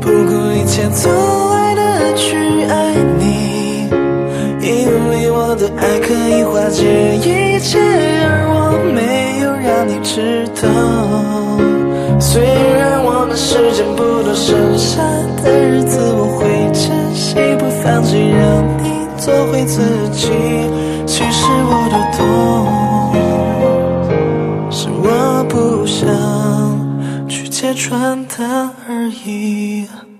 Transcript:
不顾一切从爱的去爱你，因为我的爱可以化解一切，而我没有让你知道。虽然我们时间不多，剩下的日子我会珍惜，不放弃让你做回自己。其实我都懂，是我不想去揭穿它而已。